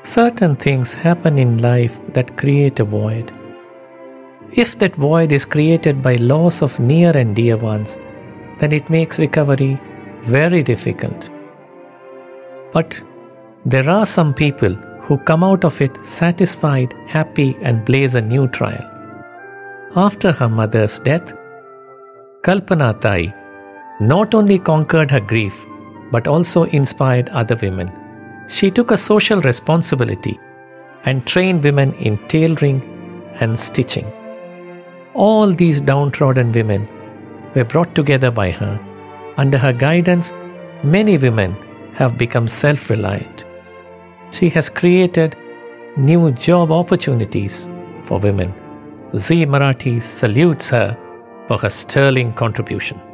Certain things happen in life that create a void. If that void is created by loss of near and dear ones, then it makes recovery very difficult. But there are some people who come out of it satisfied, happy, and blaze a new trail. After her mother's death, Kalpana Tai not only conquered her grief but also inspired other women. She took a social responsibility and trained women in tailoring and stitching. All these downtrodden women were brought together by her. Under her guidance, many women have become self-reliant. She has created new job opportunities for women. Zee Marathi salutes her for her sterling contribution.